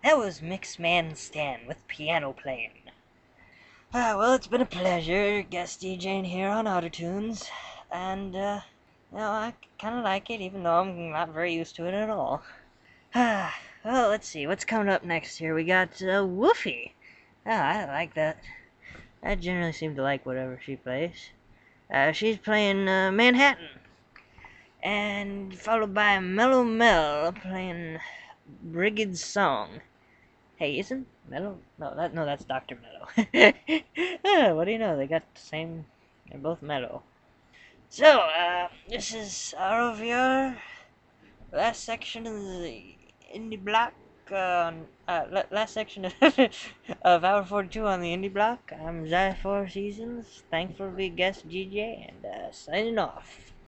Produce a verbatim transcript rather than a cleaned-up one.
That was Mixman Stan with piano playing. Ah, well, it's been a pleasure guest DJing here on Autotunes, and, uh, you know, I kind of like it, even though I'm not very used to it at all. Ah, well, let's see, what's coming up next here? We got, uh, Woofy. Ah, I like that. I generally seem to like whatever she plays. Uh, she's playing, uh, Manhattan. And followed by Mellow Mel playing Brigid's Song. Hey, isn't Mellow? No, that no, that's Doctor Mellow. Ah, what do you know? They got the same. They're both mellow. So, uh, this is our of your last section of the indie block. Uh, uh, last section of, of Hour forty-two on the indie block. I'm Zai Four Seasons. Thankful to be guest D J and uh, signing off.